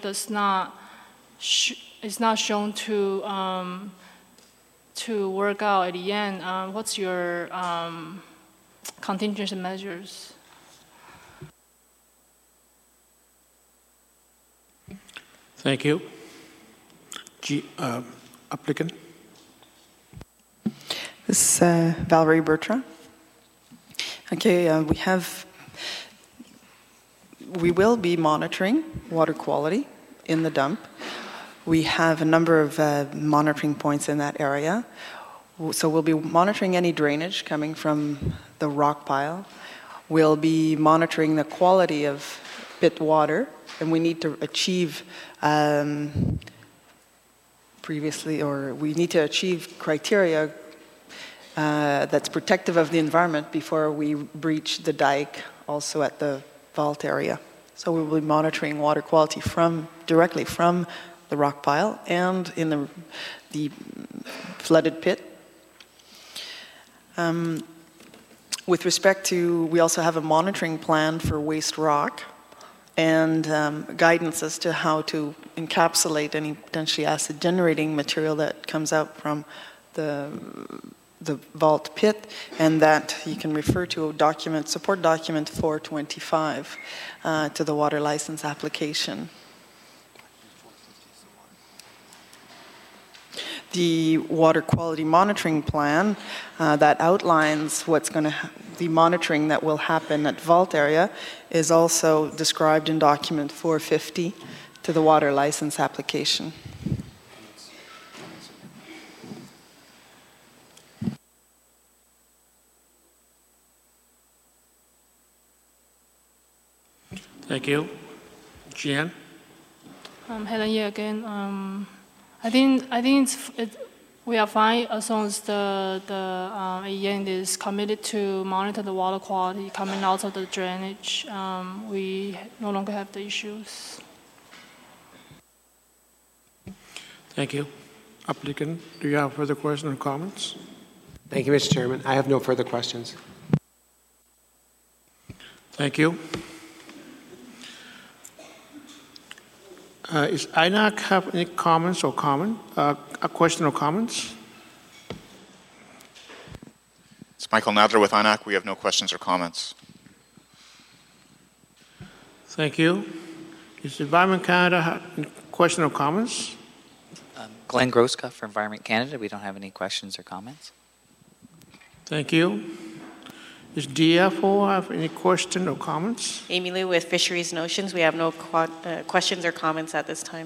does not is not shown to work out at the end, what's your contingency measures? Thank you. Applicant. This is Valerie Bertrand. Okay, we will be monitoring water quality in the dump. We have a number of monitoring points in that area. So we'll be monitoring any drainage coming from the rock pile. We'll be monitoring the quality of pit water, and we need to achieve we need to achieve criteria that's protective of the environment before we breach the dike also at the vault area. So we will be monitoring water quality directly from the rock pile and in the flooded pit. With respect to, we also have a monitoring plan for waste rock and guidance as to how to encapsulate any potentially acid-generating material that comes out from the vault pit, and that you can refer to support document 425 to the water license application. The water quality monitoring plan that outlines the monitoring that will happen at vault area is also described in document 450 to the water license application. Thank you. Jean? Helen Ye again. I think we are fine as long as the AEN is committed to monitor the water quality coming out of the drainage. We no longer have the issues. Thank you. Applicant, do you have further questions or comments? Thank you, Mr. Chairman. I have no further questions. Thank you. Is INAC have any comments or a question or comments? It's Michael Nadler with INAC. We have no questions or comments. Thank you. Does Environment Canada have any questions or comments? Glenn Groska for Environment Canada. We don't have any questions or comments. Thank you. Does DFO have any questions or comments? Amy Liu with Fisheries and Oceans. We have no questions or comments at this time.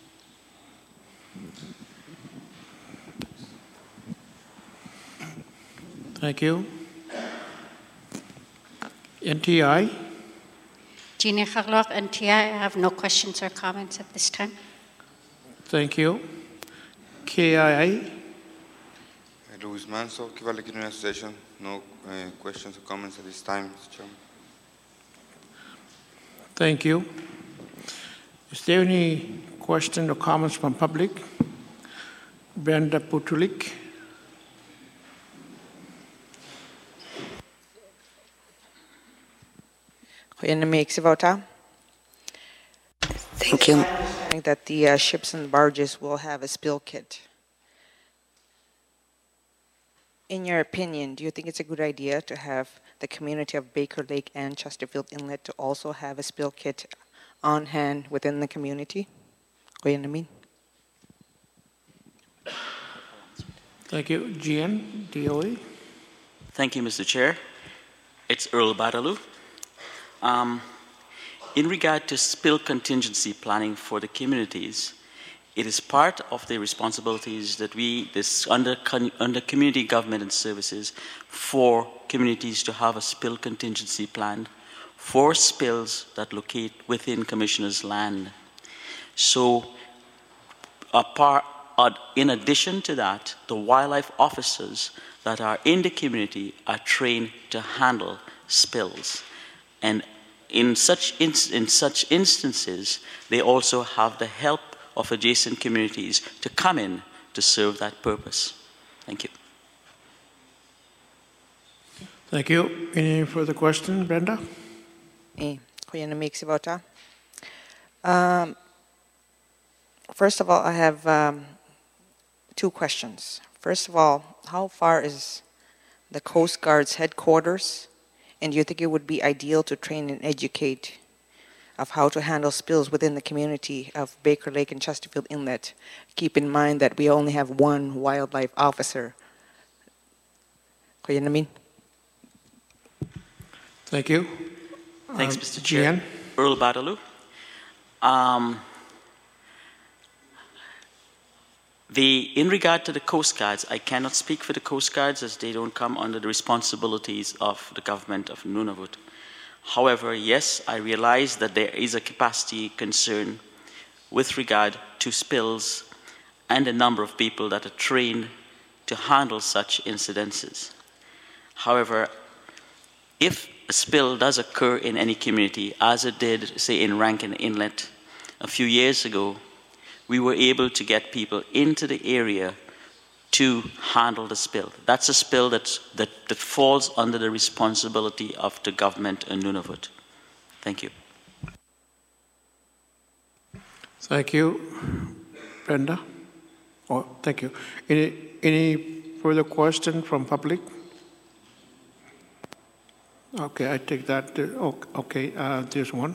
Thank you. NTI? Gina Charlotte, NTI. I have no questions or comments at this time. Thank you. KIA? Luis Manso, Kiva Lake Union Association. No questions or comments at this time, Mr. Chairman. Thank you. Is there any question or comments from public? Brenda Putulik. Thank you. I think that the ships and barges will have a spill kit. In your opinion, do you think it's a good idea to have the community of Baker Lake and Chesterfield Inlet to also have a spill kit on hand within the community? Thank you. Gian, DOE. Thank you, Mr. Chair. It's Earl Badalu. In regard to spill contingency planning for the communities, it is part of the responsibilities that under community government and services for communities to have a spill contingency plan for spills that locate within commissioners' land. So in addition to that, the wildlife officers that are in the community are trained to handle spills. And in such instances, they also have the help of adjacent communities to come in to serve that purpose. Thank you. Thank you. Any further questions, Brenda? First of all, I have two questions. First of all, how far is the Coast Guard's headquarters? And do you think it would be ideal to train and educate of how to handle spills within the community of Baker Lake and Chesterfield Inlet? Keep in mind that we only have one wildlife officer. Kaya namin? Thank you. Thanks, Mr. Chair. Gian? Earl Badalu. In regard to the Coast Guards, I cannot speak for the Coast Guards as they don't come under the responsibilities of the government of Nunavut. However, yes, I realize that there is a capacity concern with regard to spills and the number of people that are trained to handle such incidences. However, if a spill does occur in any community, as it did, say, in Rankin Inlet a few years ago, we were able to get people into the area to handle the spill. That's a spill that falls under the responsibility of the government in Nunavut. Thank you. Thank you. Brenda? Oh, thank you. Any further question from public? Okay, I take that. Okay, there's one.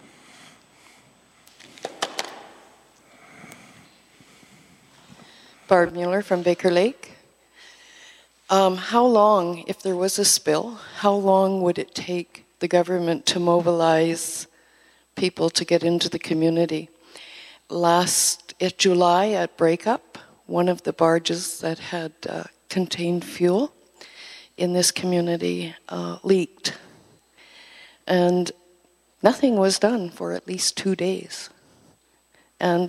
Barb Mueller from Baker Lake. How long, if there was a spill, how long would it take the government to mobilize people to get into the community? Last July at breakup, one of the barges that had contained fuel in this community leaked. And nothing was done for at least 2 days. And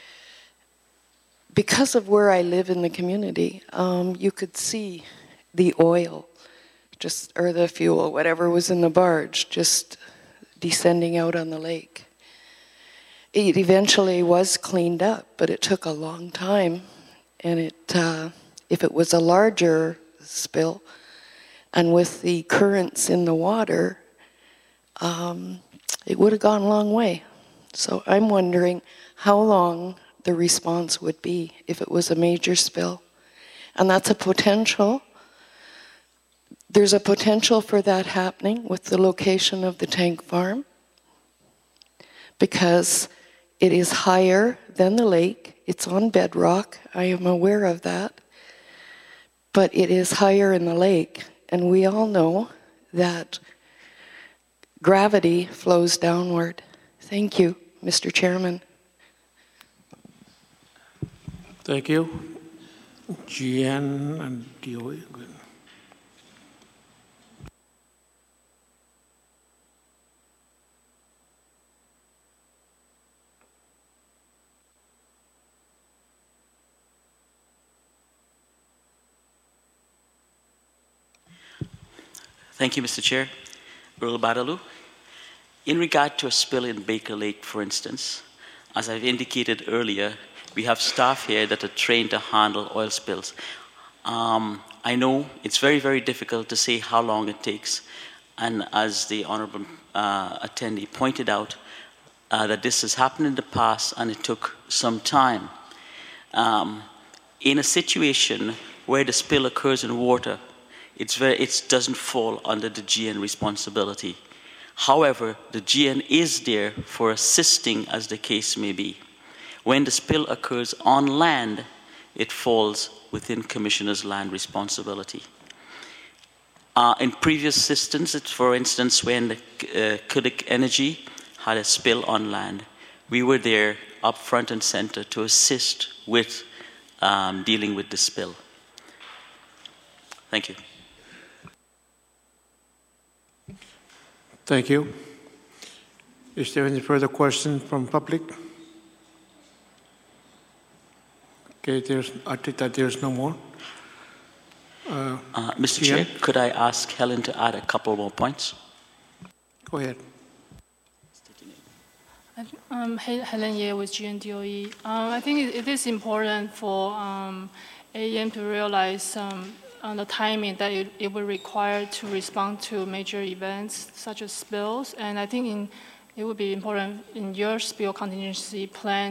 because of where I live in the community, you could see the oil, or the fuel, whatever was in the barge, just descending out on the lake. It eventually was cleaned up, but it took a long time. And if it was a larger spill, and with the currents in the water, it would have gone a long way. So I'm wondering how long the response would be if it was a major spill. And that's a potential. There's a potential for that happening with the location of the tank farm, because it is higher than the lake. It's on bedrock. I am aware of that. But it is higher in the lake. And we all know that gravity flows downward. Thank you, Mr. Chairman. Thank you. Gian and Dioe. Good. Thank you, Mr. Chair. Earl Badalu. In regard to a spill in Baker Lake, for instance, as I've indicated earlier, we have staff here that are trained to handle oil spills. I know it's very, very difficult to say how long it takes. And as the Honourable attendee pointed out, that this has happened in the past and it took some time. In a situation where the spill occurs in water, it doesn't fall under the GN responsibility. However, the GN is there for assisting as the case may be. When the spill occurs on land, it falls within Commissioner's land responsibility. In previous systems, for instance, when the Kudik Energy had a spill on land, we were there up front and center to assist with dealing with the spill. Thank you. Thank you. Is there any further questions from public? Okay, I think that there's no more. Mr. Chair, could I ask Helen to add a couple more points? Go ahead. Helen Ye with GNDOE. I think it is important for AEM to realize the timing that it will require to respond to major events such as spills. And I think it would be important in your spill contingency plan